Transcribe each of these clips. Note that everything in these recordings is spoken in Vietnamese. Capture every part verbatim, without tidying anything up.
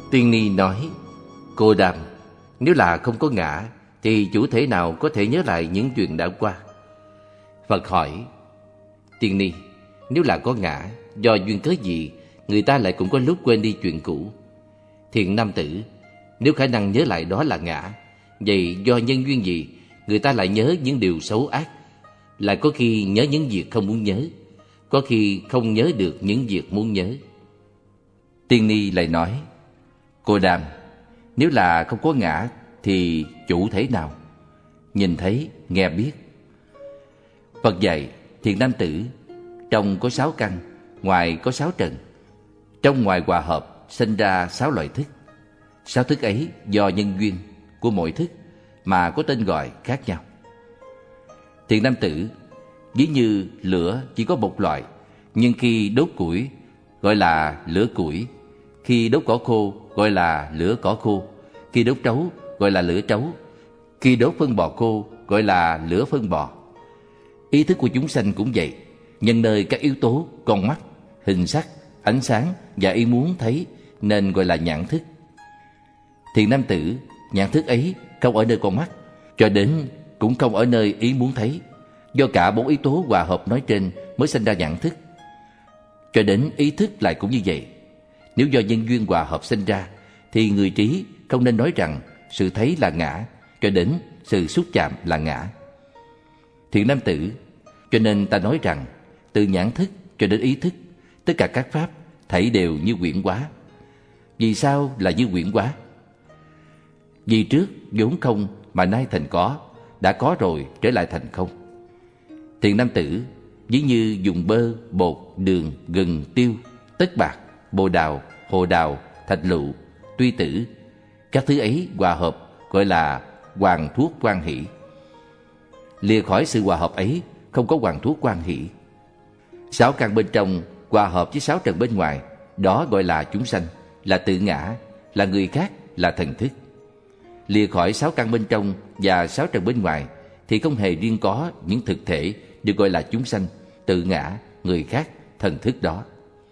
Tiên Ni nói: Cô Đàm, nếu là không có ngã thì chủ thể nào có thể nhớ lại những chuyện đã qua? Phật hỏi: Tiên Ni, nếu là có ngã, do duyên cớ gì người ta lại cũng có lúc quên đi chuyện cũ? Thiện nam tử, nếu khả năng nhớ lại đó là ngã, vậy do nhân duyên gì người ta lại nhớ những điều xấu ác? Lại có khi nhớ những việc không muốn nhớ, có khi không nhớ được những việc muốn nhớ. Tiên Ni lại nói: Cô Đàm, nếu là không có ngã thì chủ thể nào? Nhìn thấy, nghe biết. Phật dạy: Thiện nam tử, trong có sáu căn, ngoài có sáu trần. Trong ngoài hòa hợp sinh ra sáu loại thức. Sáu thức ấy do nhân duyên của mỗi thức mà có tên gọi khác nhau. Thiện nam tử, ví như lửa chỉ có một loại, nhưng khi đốt củi gọi là lửa củi, khi đốt cỏ khô gọi là lửa cỏ khô, khi đốt trấu gọi là lửa trấu, khi đốt phân bò khô gọi là lửa phân bò. Ý thức của chúng sanh cũng vậy, nhân nơi các yếu tố con mắt, hình sắc, ánh sáng và ý muốn thấy nên gọi là nhãn thức. Thiện nam tử, nhãn thức ấy không ở nơi con mắt, cho đến cũng không ở nơi ý muốn thấy. Do cả bốn yếu tố hòa hợp nói trên mới sinh ra nhãn thức. Cho đến ý thức lại cũng như vậy. Nếu do nhân duyên hòa hợp sinh ra, thì người trí không nên nói rằng sự thấy là ngã, cho đến sự xúc chạm là ngã. Thiện nam tử, cho nên ta nói rằng từ nhãn thức cho đến ý thức, tất cả các pháp thảy đều như huyễn hóa. Vì sao là như huyễn hóa? Vì trước vốn không mà nay thành có, đã có rồi trở lại thành không. Thiện nam tử, ví như dùng bơ, bột, đường, gừng, tiêu, tất bạc, bồ đào, hồ đào, thạch lựu, tuy tử, các thứ ấy hòa hợp gọi là hoàng thuốc quan hỷ. Lìa khỏi sự hòa hợp ấy không có hoàng thuốc quan hỷ. Sáu căn bên trong hòa hợp với sáu trần bên ngoài, đó gọi là chúng sanh, là tự ngã, là người khác, là thần thức. Lìa khỏi sáu căn bên trong và sáu trần bên ngoài thì không hề riêng có những thực thể được gọi là chúng sanh, tự ngã, người khác, thần thức đó.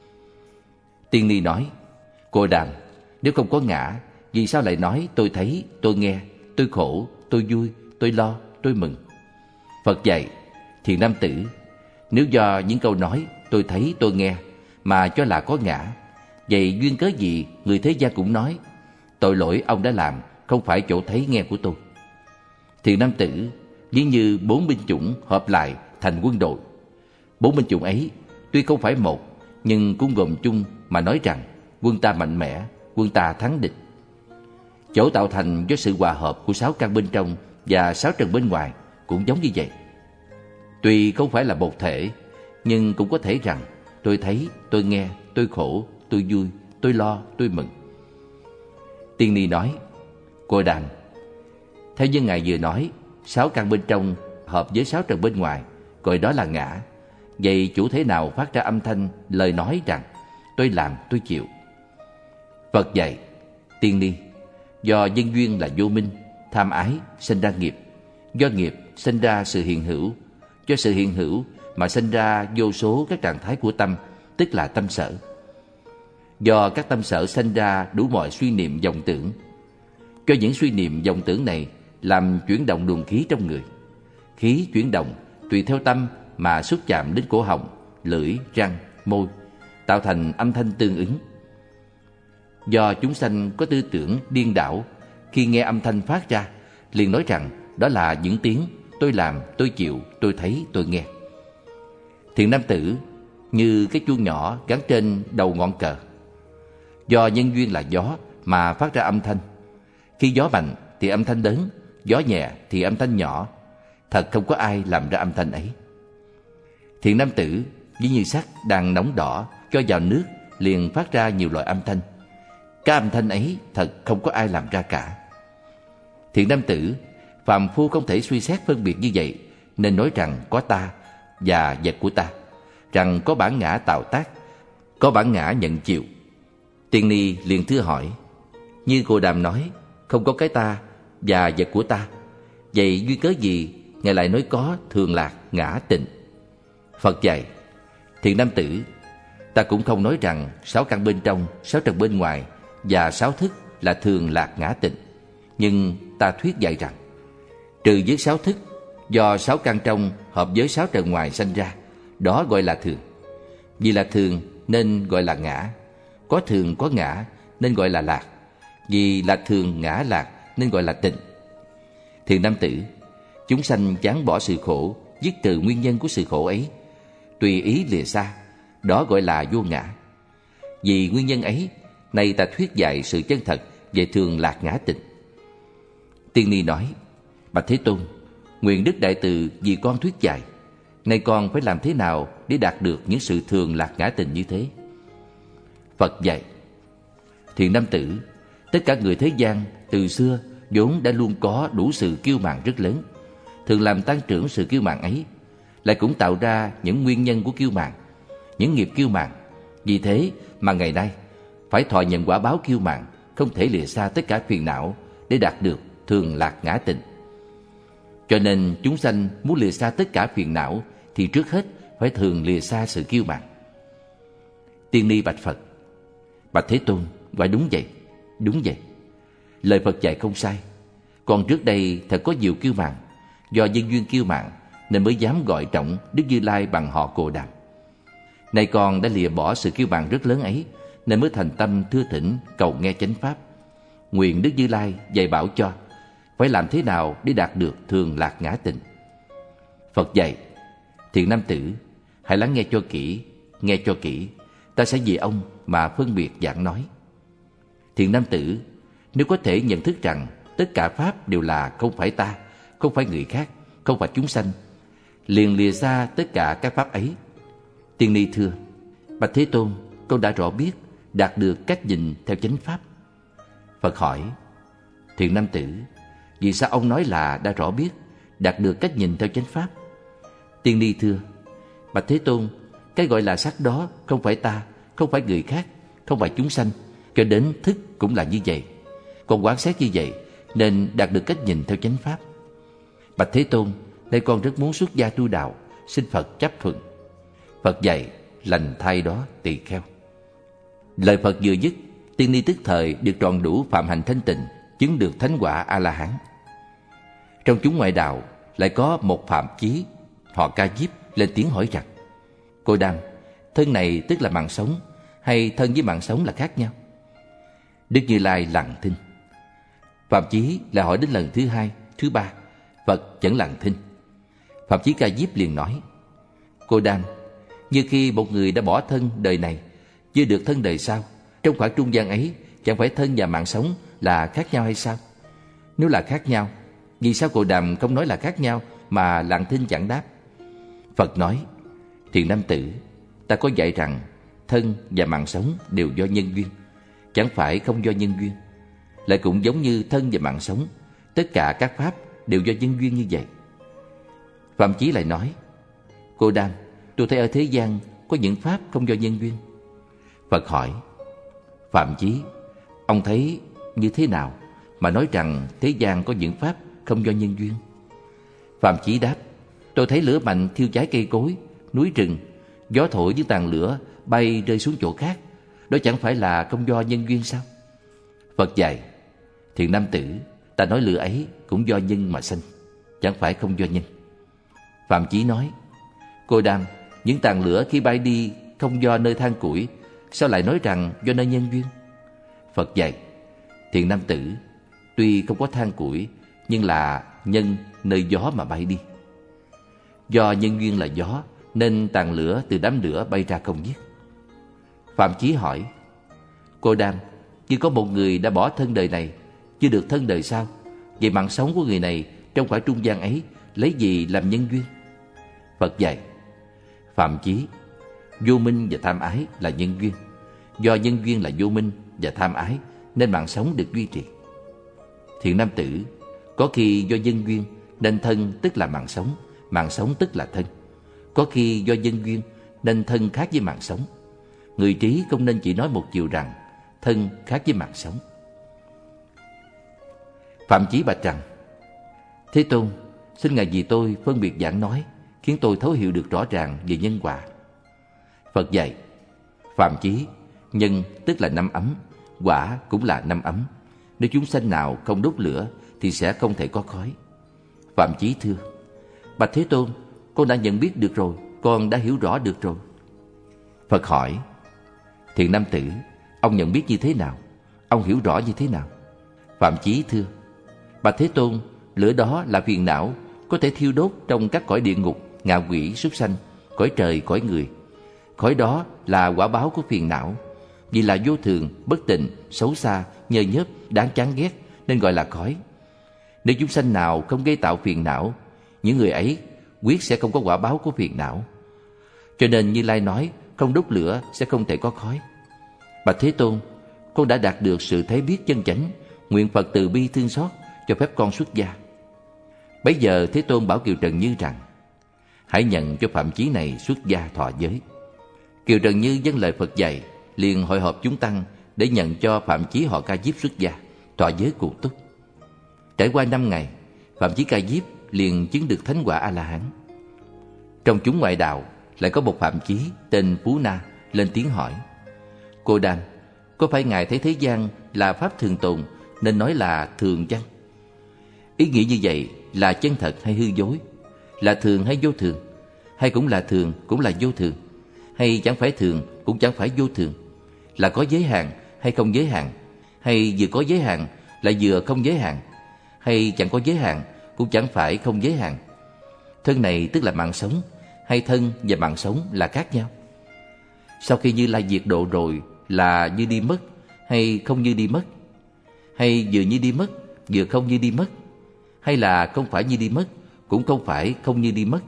Tiên Ni nói: Cô Đàm, nếu không có ngã, vì sao lại nói tôi thấy, tôi nghe, tôi khổ, tôi vui, tôi lo, tôi mừng? Phật dạy: Thiện nam tử, nếu do những câu nói tôi thấy, tôi nghe mà cho là có ngã, vậy duyên cớ gì người thế gian cũng nói tội lỗi ông đã làm không phải chỗ thấy nghe của tôi? Thiện nam tử, ví như bốn binh chủng hợp lại thành quân đội. Bốn binh chủng ấy tuy không phải một, nhưng cũng gồm chung mà nói rằng quân ta mạnh mẽ, quân ta thắng địch. Chỗ tạo thành do sự hòa hợp của sáu căn bên trong và sáu trần bên ngoài cũng giống như vậy. Tuy không phải là một thể, nhưng cũng có thể rằng tôi thấy, tôi nghe, tôi khổ, tôi vui, tôi lo, tôi mừng. Tiên Ni nói: Cô Đàm, theo như Ngài vừa nói, sáu căn bên trong hợp với sáu trần bên ngoài, gọi đó là ngã. Vậy chủ thể nào phát ra âm thanh, lời nói rằng tôi làm, tôi chịu? Phật dạy: Tiên Ni, do nhân duyên là vô minh, tham ái sinh ra nghiệp, do nghiệp sinh ra sự hiện hữu, do sự hiện hữu mà sinh ra vô số các trạng thái của tâm, tức là tâm sở. Do các tâm sở sinh ra đủ mọi suy niệm vọng tưởng. Cho những suy niệm vọng tưởng này làm chuyển động luồng khí trong người. Khí chuyển động tùy theo tâm mà xúc chạm đến cổ họng, lưỡi, răng, môi, tạo thành âm thanh tương ứng. Do chúng sanh có tư tưởng điên đảo, khi nghe âm thanh phát ra liền nói rằng đó là những tiếng tôi làm, tôi chịu, tôi thấy, tôi nghe. Thiện nam tử, như cái chuông nhỏ gắn trên đầu ngọn cờ. Do nhân duyên là gió mà phát ra âm thanh. Khi gió mạnh thì âm thanh lớn, gió nhẹ thì âm thanh nhỏ. Thật không có ai làm ra âm thanh ấy. Thiện nam tử, ví như sắt đang nóng đỏ, cho vào nước liền phát ra nhiều loại âm thanh. Các âm thanh ấy thật không có ai làm ra cả. Thiện nam tử, phàm phu không thể suy xét phân biệt như vậy, nên nói rằng có ta và vật của ta, rằng có bản ngã tạo tác, có bản ngã nhận chịu. Tiên Ni liền thưa hỏi: Như Cô Đàm nói, không có cái ta và vật của ta, vậy duyên cớ gì Ngài lại nói có thường lạc, ngã, tịnh? Phật dạy: Thiện nam tử, ta cũng không nói rằng sáu căn bên trong, sáu trần bên ngoài và sáu thức là thường lạc ngã tịnh. Nhưng ta thuyết dạy rằng trừ với sáu thức do sáu căn trong hợp với sáu trần ngoài sanh ra, đó gọi là thường. Vì là thường nên gọi là ngã, có thường có ngã nên gọi là lạc, vì là thường ngã lạc nên gọi là tịnh. Thiện nam tử, chúng sanh chán bỏ sự khổ, dứt trừ nguyên nhân của sự khổ ấy, tùy ý lìa xa, đó gọi là vô ngã. Vì nguyên nhân ấy, nay ta thuyết dạy sự chân thật về thường lạc ngã tịnh. Tiên Ni nói: Bạch Thế Tôn, nguyện Đức Đại Từ vì con thuyết dạy, nay con phải làm thế nào để đạt được những sự thường lạc ngã tịnh như thế? Phật dạy: Thiện nam tử, tất cả người thế gian từ xưa vốn đã luôn có đủ sự kiêu mạn rất lớn, thường làm tăng trưởng sự kiêu mạn ấy, lại cũng tạo ra những nguyên nhân của kiêu mạn, những nghiệp kiêu mạn. Vì thế mà ngày nay phải thọ nhận quả báo kiêu mạn, không thể lìa xa tất cả phiền não để đạt được thường lạc ngã tịnh. Cho nên chúng sanh muốn lìa xa tất cả phiền não thì trước hết phải thường lìa xa sự kiêu mạn. Tiên Ni bạch Phật: Bạch Thế Tôn, quả đúng vậy, đúng vậy. Lời Phật dạy không sai. Còn trước đây thật có nhiều kiêu mạn, do nhân duyên kiêu mạn nên mới dám gọi trọng Đức Như Lai bằng họ Cồ Đàm. Nay con đã lìa bỏ sự kiêu mạn rất lớn ấy, nên mới thành tâm thưa thỉnh cầu nghe chánh pháp. Nguyện Đức Như Lai dạy bảo cho phải làm thế nào để đạt được thường lạc ngã tịnh. Phật dạy: Thiện nam tử, hãy lắng nghe cho kỹ, nghe cho kỹ, ta sẽ vì ông mà phân biệt giảng nói. Thiện nam tử, nếu có thể nhận thức rằng tất cả pháp đều là không phải ta, không phải người khác, không phải chúng sanh, liền lìa xa tất cả các pháp ấy. Tiên Ni thưa: Bạch Thế Tôn, con đã rõ biết, đạt được cách nhìn theo chánh pháp. Phật hỏi: Thiện nam tử, vì sao ông nói là đã rõ biết, đạt được cách nhìn theo chánh pháp? Tiên Ni thưa: Bạch Thế Tôn, cái gọi là sắc đó không phải ta, không phải người khác, không phải chúng sanh, cho đến thức cũng là như vậy. Con quán xét như vậy nên đạt được cách nhìn theo chánh pháp. Bạch Thế Tôn, nay con rất muốn xuất gia tu đạo, xin Phật chấp thuận. Phật dạy: Lành thay đó tỳ kheo. Lời Phật vừa dứt, Tiên Ni tức thời được trọn đủ phạm hành thanh tịnh, chứng được thánh quả A La Hán. Trong chúng ngoại đạo lại có một Phạm Chí, họ Ca Diếp, lên tiếng hỏi rằng: Cô Đam, thân này tức là mạng sống, hay thân với mạng sống là khác nhau? Đức Như Lai lặng thinh. Phạm Chí lại hỏi đến lần thứ hai, thứ ba, Phật vẫn lặng thinh. Phạm Chí Ca Diếp liền nói: Cô Đam, như khi một người đã bỏ thân đời này, chưa được thân đời sau, trong khoảng trung gian ấy chẳng phải thân và mạng sống là khác nhau hay sao? Nếu là khác nhau, vì sao Cồ Đàm không nói là khác nhau mà lặng thinh chẳng đáp? Phật nói: Thiện nam tử, ta có dạy rằng thân và mạng sống đều do nhân duyên, chẳng phải không do nhân duyên. Lại cũng giống như thân và mạng sống, tất cả các pháp đều do nhân duyên như vậy. Phạm Chí lại nói: Cô Đam, tôi thấy ở thế gian có những pháp không do nhân duyên. Phật hỏi: Phạm Chí, ông thấy như thế nào mà nói rằng thế gian có những pháp không do nhân duyên? Phạm Chí đáp: Tôi thấy lửa mạnh thiêu cháy cây cối, núi rừng, gió thổi với tàn lửa bay rơi xuống chỗ khác, đó chẳng phải là không do nhân duyên sao? Phật dạy: Thiện nam tử, ta nói lửa ấy cũng do nhân mà sanh, chẳng phải không do nhân. Phạm Chí nói: Cô Đam, những tàn lửa khi bay đi không do nơi than củi, sao lại nói rằng do nơi nhân duyên? Phật dạy: Thiện nam tử, tuy không có than củi, nhưng là nhân nơi gió mà bay đi. Do nhân duyên là gió, nên tàn lửa từ đám lửa bay ra không dứt. Phạm Chí hỏi: Cô Đam, như có một người đã bỏ thân đời này, chưa được thân đời sau, vậy mạng sống của người này trong khoảng trung gian ấy lấy gì làm nhân duyên? Phật dạy: Phạm Chí, vô minh và tham ái là nhân duyên. Do nhân duyên là vô minh và tham ái nên mạng sống được duy trì. Thiện nam tử, có khi do nhân duyên nên thân tức là mạng sống, mạng sống tức là thân. Có khi do nhân duyên nên thân khác với mạng sống. Người trí không nên chỉ nói một chiều rằng thân khác với mạng sống. Phạm Chí bạch rằng: Thế Tôn, xin Ngài vì tôi phân biệt giảng nói, khiến tôi thấu hiểu được rõ ràng về nhân quả. Phật dạy: Phạm Chí, nhân tức là năm ấm, quả cũng là năm ấm. Nếu chúng sanh nào không đốt lửa thì sẽ không thể có khói. Phạm Chí thưa: Bạch Thế Tôn, con đã nhận biết được rồi, con đã hiểu rõ được rồi. Phật hỏi: Thiện nam tử, ông nhận biết như thế nào? Ông hiểu rõ như thế nào? Phạm Chí thưa: Bạch Thế Tôn, lửa đó là phiền não, có thể thiêu đốt trong các cõi địa ngục, ngạ quỷ, súc sanh, cõi trời, cõi người. Khói đó là quả báo của phiền não, vì là vô thường, bất tịnh, xấu xa, nhơ nhớp, đáng chán ghét nên gọi là khói. Nếu chúng sanh nào không gây tạo phiền não, những người ấy quyết sẽ không có quả báo của phiền não. Cho nên Như Lai nói không đốt lửa sẽ không thể có khói. Bạch Thế Tôn, con đã đạt được sự thấy biết chân chánh, nguyện Phật từ bi thương xót cho phép con xuất gia. Bấy giờ Thế Tôn bảo Kiều Trần Như rằng: Hãy nhận cho Phạm Chí này xuất gia thọ giới. Kiều Trần Như vâng lời Phật dạy, liền hội họp chúng tăng để nhận cho Phạm Chí họ Ca Diếp xuất gia, thọ giới cụ túc. Trải qua năm ngày, Phạm Chí Ca Diếp liền chứng được thánh quả A-la-hán. Trong chúng ngoại đạo lại có một Phạm Chí tên Phú Na lên tiếng hỏi: Cô Đàm, có phải ngài thấy thế gian là pháp thường tồn nên nói là thường chăng? Ý nghĩa như vậy là chân thật hay hư dối? Là thường hay vô thường? Hay cũng là thường cũng là vô thường? Hay chẳng phải thường cũng chẳng phải vô thường? Là có giới hạn hay không giới hạn? Hay vừa có giới hạn là vừa không giới hạn? Hay chẳng có giới hạn cũng chẳng phải không giới hạn? Thân này tức là mạng sống, hay thân và mạng sống là khác nhau? Sau khi Như Lai diệt độ rồi là như đi mất hay không như đi mất? Hay vừa như đi mất vừa không như đi mất? Hay là không phải như đi mất cũng không phải không như đi mất?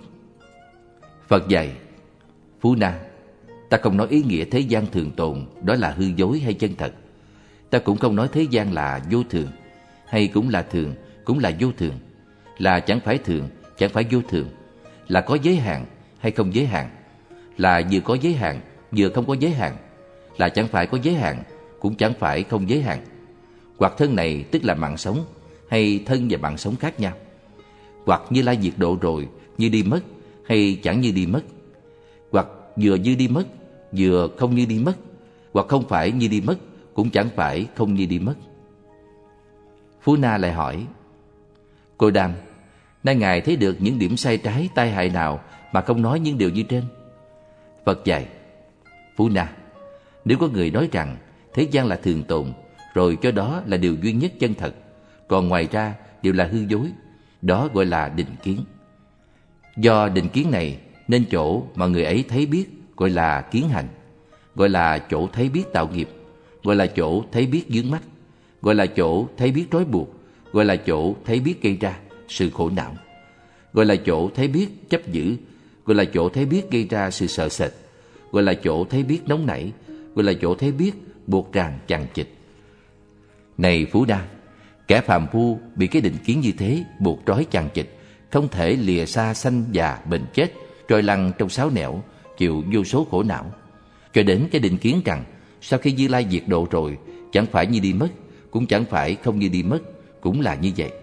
Phật dạy: Phú Na, ta không nói ý nghĩa thế gian thường tồn đó là hư dối hay chân thật. Ta cũng không nói thế gian là vô thường, hay cũng là thường cũng là vô thường. Là chẳng phải thường chẳng phải vô thường. Là có giới hạn hay không giới hạn? Là vừa có giới hạn vừa không có giới hạn. Là chẳng phải có giới hạn cũng chẳng phải không giới hạn. Hoặc thân này tức là mạng sống, hay thân và mạng sống khác nhau? Hoặc Như Lai diệt độ rồi như đi mất, hay chẳng như đi mất? Hoặc vừa như đi mất vừa không như đi mất? Hoặc không phải như đi mất cũng chẳng phải không như đi mất? Phú Na lại hỏi: Cô Đàm, nay ngài thấy được những điểm sai trái tai hại nào mà không nói những điều như trên? Phật dạy: Phú Na, nếu có người nói rằng thế gian là thường tồn, rồi cho đó là điều duy nhất chân thật, còn ngoài ra đều là hư dối, đó gọi là định kiến. Do định kiến này nên chỗ mà người ấy thấy biết gọi là kiến hành, gọi là chỗ thấy biết tạo nghiệp, gọi là chỗ thấy biết vướng mắc, gọi là chỗ thấy biết trói buộc, gọi là chỗ thấy biết gây ra sự khổ não, gọi là chỗ thấy biết chấp giữ, gọi là chỗ thấy biết gây ra sự sợ sệt, gọi là chỗ thấy biết nóng nảy, gọi là chỗ thấy biết buộc ràng chằng chịt. Này Phú Na, kẻ phàm phu bị cái định kiến như thế buộc trói chằng chịt, không thể lìa xa sanh già bệnh chết, trôi lăn trong sáu nẻo, chịu vô số khổ não. Cho đến cái định kiến rằng sau khi Như Lai diệt độ rồi, chẳng phải như đi mất, cũng chẳng phải không như đi mất, cũng là như vậy.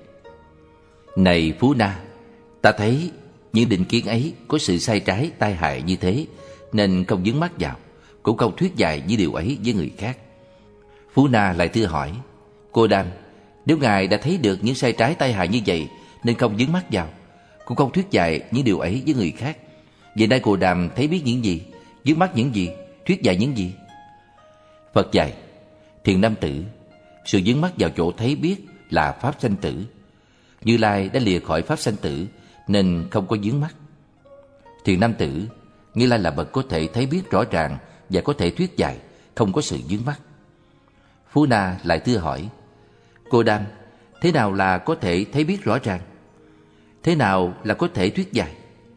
Này Phú Na, ta thấy những định kiến ấy có sự sai trái tai hại như thế, nên không vướng mắc vào, cũng không thuyết dạy những điều ấy với người khác. Phú Na lại thưa hỏi: Cô Đàm, nếu ngài đã thấy được những sai trái tai hại như vậy nên không vướng mắc vào, cũng không thuyết dạy những điều ấy với người khác, vậy nay cô Đàm thấy biết những gì, vướng mắc những gì, thuyết dạy những gì? Phật dạy: Thiện nam tử, sự vướng mắc vào chỗ thấy biết là pháp sanh tử. Như Lai đã lìa khỏi pháp sanh tử nên không có vướng mắc. Thiện nam tử, Như Lai là bậc có thể thấy biết rõ ràng và có thể thuyết dạy, không có sự vướng mắc. Phú Na lại thưa hỏi: Cô Đàm, thế nào là có thể thấy biết rõ ràng? Thế nào là có thể thuyết dạy?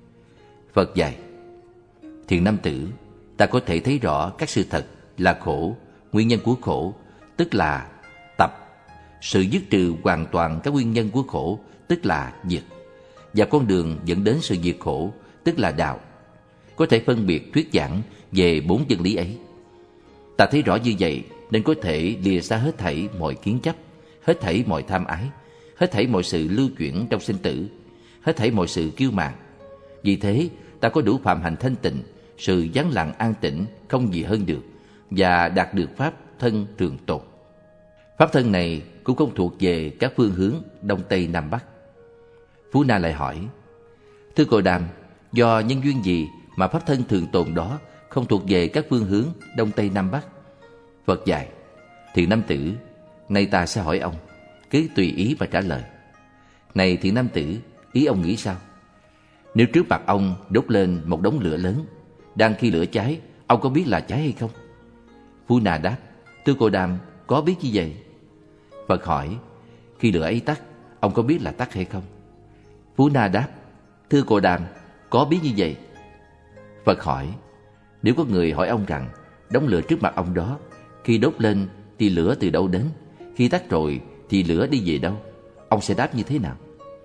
Phật dạy: Thiện nam tử, ta có thể thấy rõ các sự thật là khổ, nguyên nhân của khổ, tức là tập, sự dứt trừ hoàn toàn các nguyên nhân của khổ, tức là diệt, và con đường dẫn đến sự diệt khổ, tức là đạo. Có thể phân biệt thuyết giảng về bốn chân lý ấy. Ta thấy rõ như vậy nên có thể lìa xa hết thảy mọi kiến chấp, hết thảy mọi tham ái, hết thảy mọi sự lưu chuyển trong sinh tử, hết thảy mọi sự kiêu mạn. Vì thế ta có đủ phạm hành thanh tịnh, sự vắng lặng an tĩnh không gì hơn được, và đạt được pháp thân trường tồn. Pháp thân này cũng không thuộc về các phương hướng Đông Tây Nam Bắc. Phú Na lại hỏi: Thưa Cồ Đàm, do nhân duyên gì mà pháp thân thường tồn đó không thuộc về các phương hướng Đông Tây Nam Bắc? Phật dạy: Thiện nam tử, nay ta sẽ hỏi ông, cứ tùy ý mà trả lời. Này thiện nam tử, ý ông nghĩ sao? Nếu trước mặt ông đốt lên một đống lửa lớn, đang khi lửa cháy, ông có biết là cháy hay không? Phú Na đáp: Thưa Cồ Đàm, có biết như vậy. Phật hỏi: Khi lửa ấy tắt, ông có biết là tắt hay không? Phú Na đáp: Thưa Cồ Đàm, có biết như vậy. Phật hỏi: Nếu có người hỏi ông rằng đống lửa trước mặt ông đó, khi đốt lên thì lửa từ đâu đến, khi tắt rồi thì lửa đi về đâu, ông sẽ đáp như thế nào?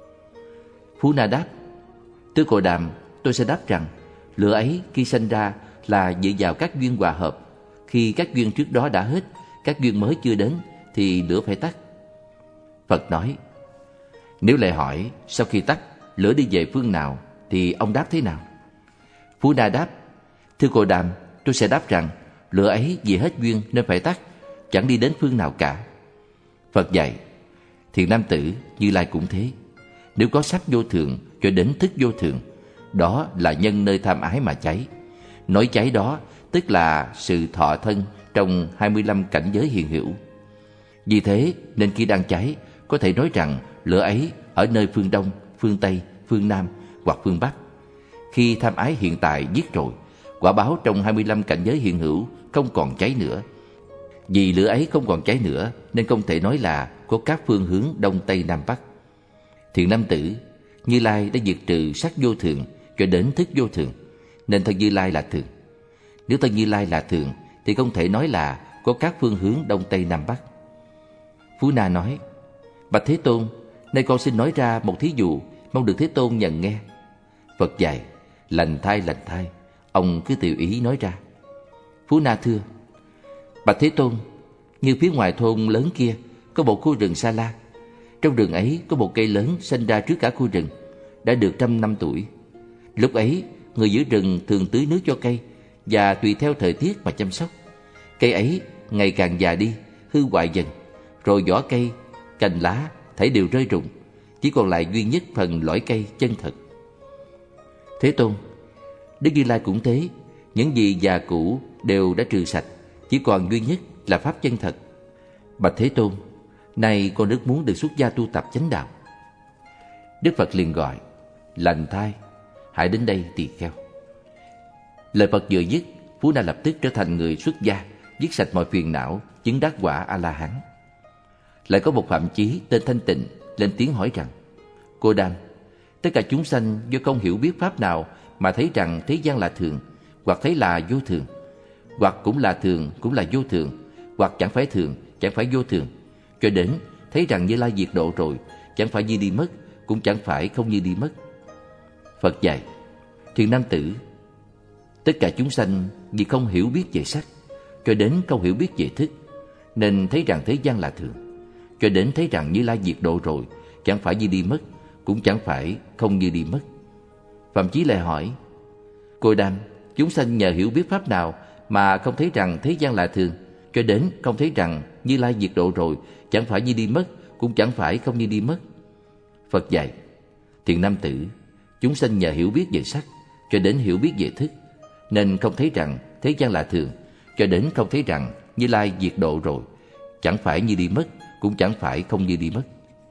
Phú Na đáp: Thưa Cồ Đàm, tôi sẽ đáp rằng lửa ấy khi sinh ra là dựa vào các duyên hòa hợp. Khi các duyên trước đó đã hết, các duyên mới chưa đến thì lửa phải tắt. Phật nói: Nếu lại hỏi sau khi tắt lửa đi về phương nào thì ông đáp thế nào? Phú Na đáp: Thưa Cồ Đàm, tôi sẽ đáp rằng lửa ấy vì hết duyên nên phải tắt, chẳng đi đến phương nào cả. Phật dạy: Thiện nam tử, Như Lai cũng thế. Nếu có sắc vô thường cho đến thức vô thường, đó là nhân nơi tham ái mà cháy. Nói cháy đó tức là sự thọ thân trong hai mươi lăm cảnh giới hiện hữu. Vì thế nên khi đang cháy, có thể nói rằng lửa ấy ở nơi phương Đông, phương Tây, phương Nam hoặc phương Bắc. Khi tham ái hiện tại giết rồi, quả báo trong hai mươi lăm cảnh giới hiện hữu không còn cháy nữa. Vì lửa ấy không còn cháy nữa nên không thể nói là có các phương hướng Đông Tây Nam Bắc. Thiện nam tử, Như Lai đã diệt trừ sắc vô thường cho đến thức vô thường, nên thân Như Lai là thường. Nếu thân Như Lai là thường thì không thể nói là có các phương hướng Đông Tây Nam Bắc. Phú Na nói: Bạch Thế Tôn, nay con xin nói ra một thí dụ, mong được Thế Tôn nhận nghe. Phật dạy: Lành thay, lành thay, ông cứ tùy ý nói ra. Phú Na thưa: Bạch Thế Tôn, như phía ngoài thôn lớn kia có một khu rừng Sa La. Trong rừng ấy có một cây lớn sinh ra trước cả khu rừng, đã được trăm năm tuổi. Lúc ấy người giữ rừng thường tưới nước cho cây và tùy theo thời tiết mà chăm sóc. Cây ấy ngày càng già đi, hư hoại dần, rồi vỏ cây, cành lá thảy đều rơi rụng, chỉ còn lại duy nhất phần lõi cây chân thật. Thế Tôn, Đức Như Lai cũng thế, những gì già cũ đều đã trừ sạch, chỉ còn duy nhất là pháp chân thật. Bạch Thế Tôn, nay con rất muốn được xuất gia tu tập chánh đạo. Đức Phật liền gọi: Lành thay, hãy đến đây tỳ kheo. Lời Phật vừa dứt, Phú Na lập tức trở thành người xuất gia, dứt sạch mọi phiền não, chứng đắc quả A La Hán. Lại có một phạm chí tên Thanh Tịnh lên tiếng hỏi rằng: Cô Đàm, tất cả chúng sanh do không hiểu biết pháp nào mà thấy rằng thế gian là thường, hoặc thấy là vô thường, hoặc cũng là thường cũng là vô thường, hoặc chẳng phải thường chẳng phải vô thường, cho đến thấy rằng Như Lai diệt độ rồi, chẳng phải như đi mất, cũng chẳng phải không như đi mất. Phật dạy: Thiện nam tử, tất cả chúng sanh vì không hiểu biết về sắc, cho đến không hiểu biết về thức, nên thấy rằng thế gian là thường, cho đến thấy rằng Như Lai diệt độ rồi, chẳng phải như đi mất, cũng chẳng phải không như đi mất. Phạm Chí lại hỏi: Cô Đàm, chúng sanh nhờ hiểu biết pháp nào mà không thấy rằng thế gian là thường, cho đến không thấy rằng Như Lai diệt độ rồi, chẳng phải như đi mất, cũng chẳng phải không như đi mất. Phật dạy: Thiện nam tử, chúng sanh nhờ hiểu biết về sắc, cho đến hiểu biết về thức, nên không thấy rằng thế gian là thường, cho đến không thấy rằng Như Lai diệt độ rồi, chẳng phải như đi mất, cũng chẳng phải không như đi mất.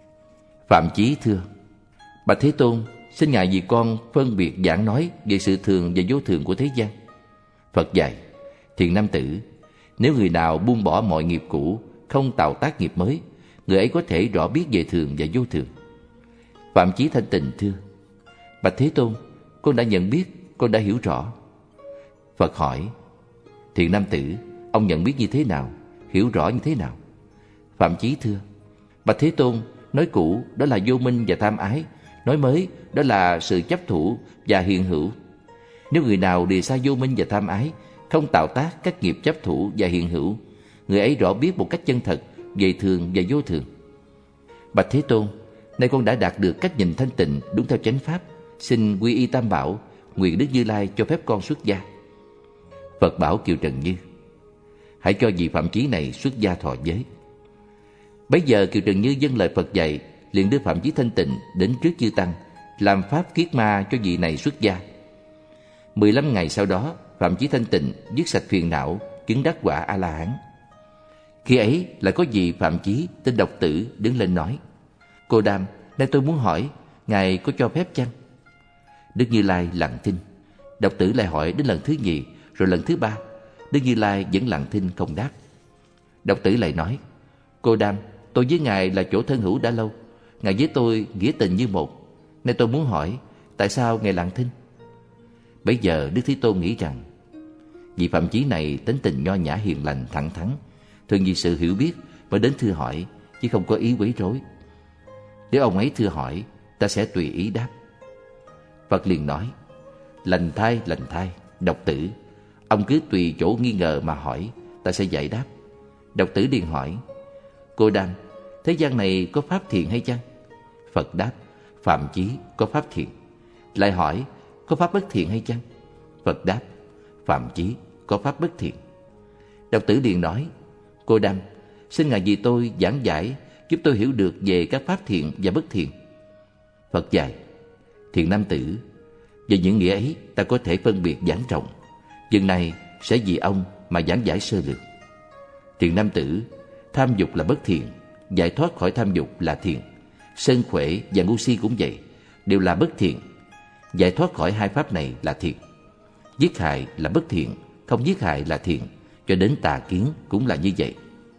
Phạm Chí thưa: Bạch Thế Tôn, xin ngài vì con phân biệt giảng nói về sự thường và vô thường của thế gian. Phật dạy: Thiện nam tử, nếu người nào buông bỏ mọi nghiệp cũ, không tạo tác nghiệp mới, người ấy có thể rõ biết về thường và vô thường. Phạm Chí Thanh Tịnh thưa: Bạch Thế Tôn, con đã nhận biết, con đã hiểu rõ. Phật hỏi: Thiện nam tử, ông nhận biết như thế nào, hiểu rõ như thế nào? Phạm Chí thưa: Bạch Thế Tôn, nói cũ đó là vô minh và tham ái, nói mới đó là sự chấp thủ và hiện hữu. Nếu người nào lìa xa vô minh và tham ái, không tạo tác các nghiệp chấp thủ và hiện hữu, người ấy rõ biết một cách chân thật về thường và vô thường. Bạch Thế Tôn, nay con đã đạt được cách nhìn thanh tịnh đúng theo chánh pháp, xin quy y Tam Bảo, nguyện Đức Như Lai cho phép con xuất gia. Phật bảo Kiều Trần Như: Hãy cho vị Phạm Chí này xuất gia thọ giới. Bấy giờ Kiều Trần Như vâng lời Phật dạy, liền đưa Phạm Chí Thanh Tịnh đến trước chư tăng, làm pháp kiết ma cho vị này xuất gia. Mười lăm ngày sau đó, Phạm Chí Thanh Tịnh dứt sạch phiền não, chứng đắc quả A La Hán. Khi ấy lại có vị Phạm Chí tên Độc Tử đứng lên nói: Cô Đàm, nay tôi muốn hỏi, ngài có cho phép chăng? Đức Như Lai lặng thinh. Độc Tử lại hỏi đến lần thứ nhì, rồi lần thứ ba. Đức Như Lai vẫn lặng thinh không đáp. Độc Tử lại nói: Cô Đàm, tôi với ngài là chỗ thân hữu đã lâu, ngài với tôi nghĩa tình như một. Nay tôi muốn hỏi, tại sao ngài lặng thinh? Bấy giờ Đức Thế Tôn nghĩ rằng, vị Phạm Chí này tính tình nho nhã hiền lành thẳng thắn, thường vì sự hiểu biết mới đến thưa hỏi, chứ không có ý quấy rối. Nếu ông ấy thưa hỏi, ta sẽ tùy ý đáp. Phật liền nói: Lành thay, lành thay, Độc Tử, ông cứ tùy chỗ nghi ngờ mà hỏi, ta sẽ giải đáp. Độc Tử liền hỏi: Cô Đàm, thế gian này có pháp thiện hay chăng? Phật đáp: Phạm Chí có pháp thiện. Lại hỏi: Có pháp bất thiện hay chăng? Phật đáp: Phạm Chí có pháp bất thiện. Độc Tử liền nói: Cô Đàm, xin ngài vì tôi giảng giải, giúp tôi hiểu được về các pháp thiện và bất thiện. Phật dạy: Thiện nam tử, về những nghĩa ấy ta có thể phân biệt giảng rộng, chừng này sẽ vì ông mà giảng giải sơ lược. Thiện nam tử, tham dục là bất thiện, giải thoát khỏi tham dục là thiện. Sân khỏe và ngu si cũng vậy, đều là bất thiện. Giải thoát khỏi hai pháp này là thiện. Giết hại là bất thiện, không giết hại là thiện, cho đến tà kiến cũng là như vậy.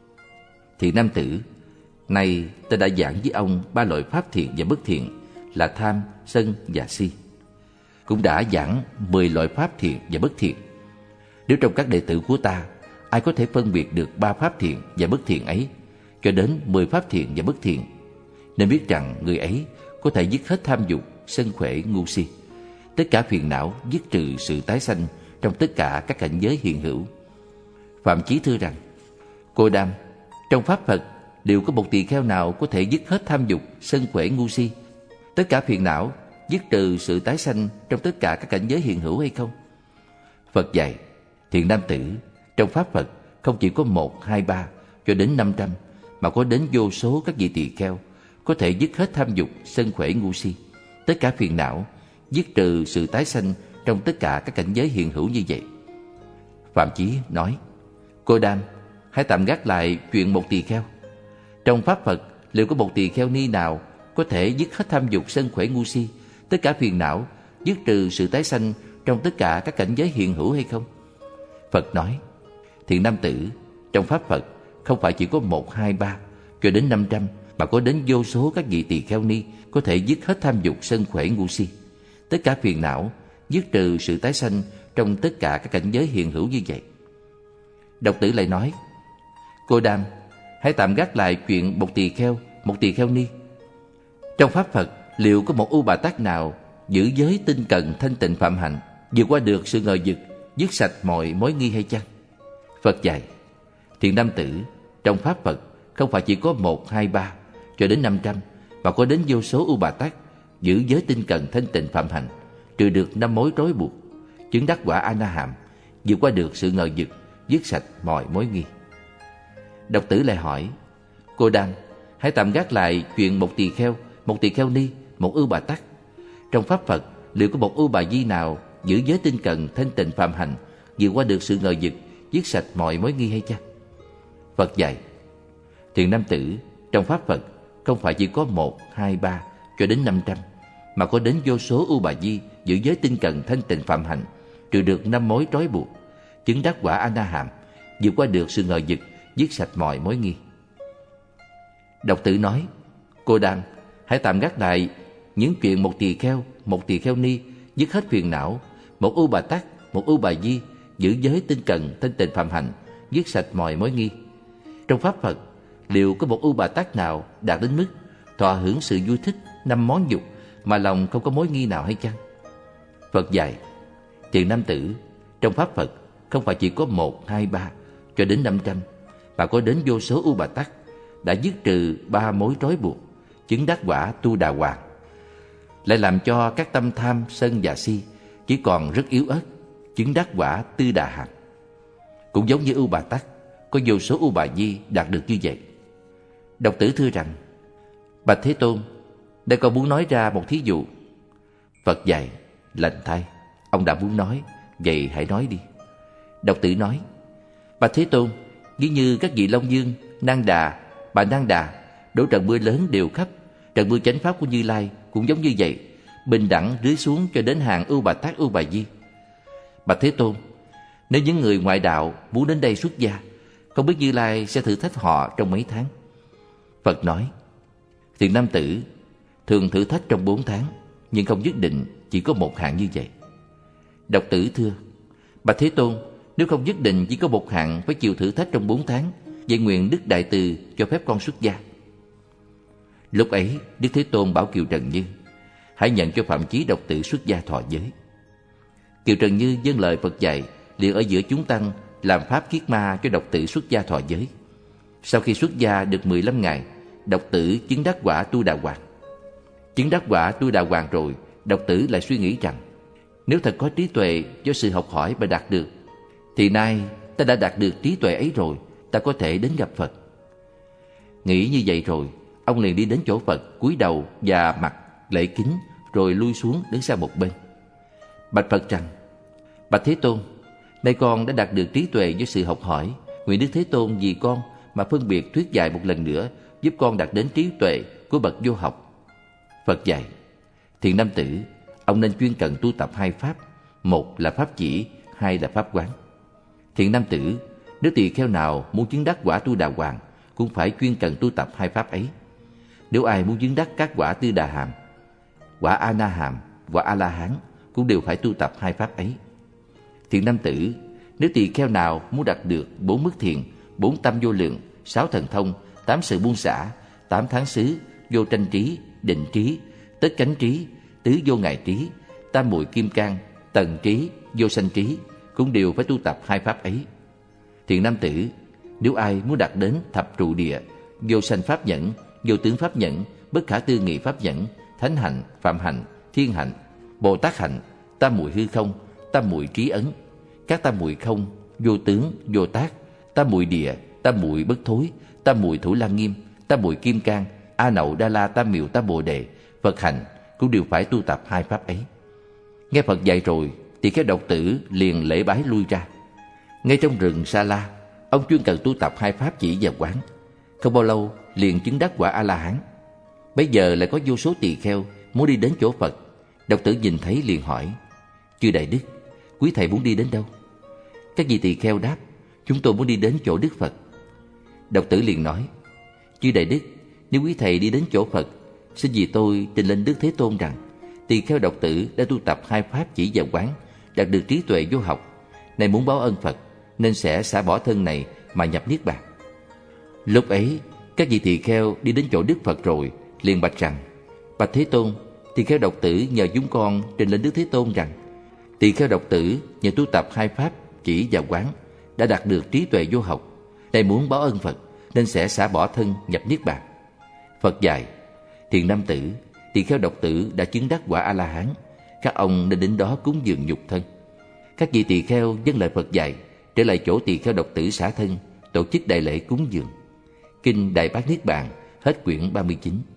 Thiện nam tử, nay ta đã giảng với ông ba loại pháp thiện và bất thiện là tham, sân và si. Cũng đã giảng mười loại pháp thiện và bất thiện. Nếu trong các đệ tử của ta, ai có thể phân biệt được ba pháp thiện và bất thiện ấy, cho đến mười pháp thiện và bất thiện, nên biết rằng người ấy có thể dứt hết tham dục, sân khỏe, ngu si, tất cả phiền não, dứt trừ sự tái sanh trong tất cả các cảnh giới hiện hữu. Phạm Chí thưa rằng: Cô Đàm, trong pháp Phật đều có một tỳ kheo nào có thể dứt hết tham dục, sân khỏe, ngu si, tất cả phiền não, dứt trừ sự tái sanh trong tất cả các cảnh giới hiện hữu hay không? Phật dạy: Thiện nam tử, trong pháp Phật không chỉ có một, hai, ba cho đến năm trăm, mà có đến vô số các vị tỳ kheo có thể dứt hết tham dục, sân khỏe, ngu si, tất cả phiền não, dứt trừ sự tái sanh trong tất cả các cảnh giới hiện hữu như vậy. Phạm Chí nói: Cô Đàm, hãy tạm gác lại chuyện một tỳ kheo. Trong pháp Phật liệu có một tỳ kheo ni nào có thể dứt hết tham dục, sân khỏe, ngu si, tất cả phiền não, dứt trừ sự tái sanh trong tất cả các cảnh giới hiện hữu hay không? Phật nói: Thiện nam tử, trong pháp Phật không phải chỉ có một, hai, ba cho đến năm trăm, mà có đến vô số các vị tỳ kheo ni có thể dứt hết tham dục, sân khỏe, ngu si, tất cả phiền não, dứt trừ sự tái sanh trong tất cả các cảnh giới hiện hữu như vậy. Độc Tử lại nói: Cô Đàm, hãy tạm gác lại chuyện một tỳ kheo, một tỳ kheo ni. Trong pháp Phật liệu có một U Bà Tát nào giữ giới tinh cần, thanh tịnh, phạm hạnh, vượt qua được sự ngờ vực, dứt sạch mọi mối nghi hay chăng? Phật dạy: Thiện nam tử, trong pháp Phật không phải chỉ có một, hai, ba cho đến năm trăm, mà có đến vô số U Bà Tát giữ giới tinh cần, thanh tịnh, phạm hạnh, trừ được năm mối trói buộc, chứng đắc quả A Na Hàm, vượt qua được sự ngờ vực, dứt sạch mọi mối nghi. Độc Tử lại hỏi: Cô Đàm, hãy tạm gác lại chuyện một tỳ kheo, một tỳ kheo ni, một ưu bà tắc. Trong pháp Phật liệu có một ưu bà di nào giữ giới tinh cần, thanh tịnh, phạm hạnh, vượt qua được sự ngờ vực, dứt sạch mọi mối nghi hay chăng? Phật dạy: Thiện nam tử, trong pháp Phật không phải chỉ có một, hai, ba cho đến năm trăm, mà có đến vô số ưu bà di giữ giới tinh cần, thanh tịnh, phạm hạnh, trừ được năm mối trói buộc, chứng đắc quả A Na Hàm, vượt qua được sự ngờ vực, dứt sạch mọi mối nghi. Độc Tử nói: Cô Đàm, hãy tạm gác lại những chuyện một tỳ kheo, một tỳ kheo ni dứt hết phiền não, một ưu bà tắc, một ưu bà di giữ giới tinh cần, thanh tịnh, phạm hạnh, dứt sạch mọi mối nghi. Trong pháp Phật liệu có một ưu bà tắc nào đạt đến mức thọ hưởng sự vui thích năm món dục mà lòng không có mối nghi nào hay chăng? Phật dạy: Thiện nam tử, trong pháp Phật không phải chỉ có một, hai, ba cho đến năm trăm, mà có đến vô số ưu bà tắc đã dứt trừ ba mối trói buộc, chứng đắc quả Tu Đà Hoàng, lại làm cho các tâm tham, sân và si chỉ còn rất yếu ớt, chứng đắc quả Tư Đà Hàm. Cũng giống như ưu bà tắc, có vô số ưu bà di đạt được như vậy. Độc tử thưa rằng: Bạch Thế Tôn, đây con muốn nói ra một thí dụ. Phật dạy: Lành thay, ông đã muốn nói, vậy hãy nói đi. Độc tử nói: Bạch Thế Tôn, ví như các vị Long Dương, Nang Đà, Bà Nang Đà đổ trận mưa lớn đều khắp, trận mưa chánh pháp của Như Lai cũng giống như vậy, bình đẳng rưới xuống cho đến hàng Ưu Bà Tát, Ưu Bà Di. Bạch Thế Tôn, nếu những người ngoại đạo muốn đến đây xuất gia, không biết Như Lai sẽ thử thách họ trong mấy tháng? Phật nói: Thiện nam tử, thường thử thách trong bốn tháng, nhưng không nhất định chỉ có một hạng như vậy. Độc tử thưa: Bạch Thế Tôn, nếu không nhất định chỉ có một hạng phải chịu thử thách trong bốn tháng, vậy nguyện Đức Đại Từ cho phép con xuất gia. Lúc ấy Đức Thế Tôn bảo Kiều Trần Như: Hãy nhận cho Phạm Chí độc tử xuất gia thọ giới. Kiều Trần Như vâng lời Phật dạy, liền ở giữa chúng tăng làm pháp khiết ma cho độc tử xuất gia thọ giới. Sau khi xuất gia được mười lăm ngày, độc tử chứng đắc quả Tu Đà Hoàng. Chứng đắc quả Tu Đà Hoàng rồi, độc tử lại suy nghĩ rằng: Nếu thật có trí tuệ do sự học hỏi mà đạt được, thì nay ta đã đạt được trí tuệ ấy rồi, ta có thể đến gặp Phật. Nghĩ như vậy rồi, ông liền đi đến chỗ Phật, cúi đầu và mặt lễ kính, rồi lui xuống đứng sang một bên. Bạch Phật rằng: Bạch Thế Tôn, nay con đã đạt được trí tuệ do sự học hỏi, nguyện Đức Thế Tôn vì con mà phân biệt thuyết dạy một lần nữa, giúp con đạt đến trí tuệ của bậc vô học. Phật dạy: Thiện nam tử, ông nên chuyên cần tu tập hai pháp, một là pháp chỉ, hai là pháp quán. Thiện nam tử, nếu tỳ kheo nào muốn chứng đắc quả Tu Đà Hoàng, cũng phải chuyên cần tu tập hai pháp ấy. Nếu ai muốn chứng đắc các quả Tư Đà Hàm, quả A Na Hàm, quả A La Hán, cũng đều phải tu tập hai pháp ấy. Thiện nam tử, nếu tỳ kheo nào muốn đạt được bốn mức thiền, bốn tâm vô lượng, sáu thần thông, tám sự buông xả, tám tháng xứ, vô tranh trí, định trí, tất cánh trí, tứ vô ngại trí, tam muội kim cang, tần trí, vô sanh trí, cũng đều phải tu tập hai pháp ấy. Thiện nam tử, nếu ai muốn đạt đến thập trụ địa, vô sanh pháp nhẫn, vô tướng pháp nhẫn, bất khả tư nghị pháp nhẫn, thánh hạnh, phạm hạnh, thiên hạnh, Bồ Tát hạnh, tam muội hư không, tam muội trí ấn, các tam muội không, vô tướng, vô tác, tam muội địa, tam muội bất thối, tam muội thủ lăng nghiêm, tam muội kim cang, A Nậu Đa La Tam Miệu Tam Bồ Đề, Phật hành, cũng đều phải tu tập hai pháp ấy. Nghe Phật dạy rồi, thì cái độc tử liền lễ bái lui ra. Ngay trong rừng Sa La, ông chuyên cần tu tập hai pháp chỉ và quán. Không bao lâu liền chứng đắc quả A La Hán. Bây giờ lại có vô số tỳ kheo muốn đi đến chỗ Phật. Độc tử nhìn thấy liền hỏi: Chư Đại Đức, quý thầy muốn đi đến đâu? Các vị tỳ kheo đáp: Chúng tôi muốn đi đến chỗ Đức Phật. Độc tử liền nói: Chư Đại Đức, nếu quý thầy đi đến chỗ Phật, xin vì tôi trình lên Đức Thế Tôn rằng tỳ kheo độc tử đã tu tập hai pháp chỉ và quán, đạt được trí tuệ vô học, nay muốn báo ơn Phật, nên sẽ xả bỏ thân này mà nhập niết bàn. Lúc ấy các vị tỳ kheo đi đến chỗ Đức Phật rồi, liền bạch rằng: Bạch Thế Tôn, tỳ kheo độc tử nhờ chúng con trình lên Đức Thế Tôn rằng tỳ kheo độc tử nhờ tu tập hai pháp chỉ và quán đã đạt được trí tuệ vô học, nay muốn báo ơn Phật, nên sẽ xả bỏ thân nhập niết bàn. Phật dạy: Thiện nam tử, tỳ kheo độc tử đã chứng đắc quả A La Hán, các ông nên đến đó cúng dường nhục thân. Các vị tỳ kheo vâng lời Phật dạy, trở lại chỗ tỳ kheo độc tử xả thân, tổ chức đại lễ cúng dường. Kinh Đại Bát Niết Bàn, hết quyển ba mươi chín.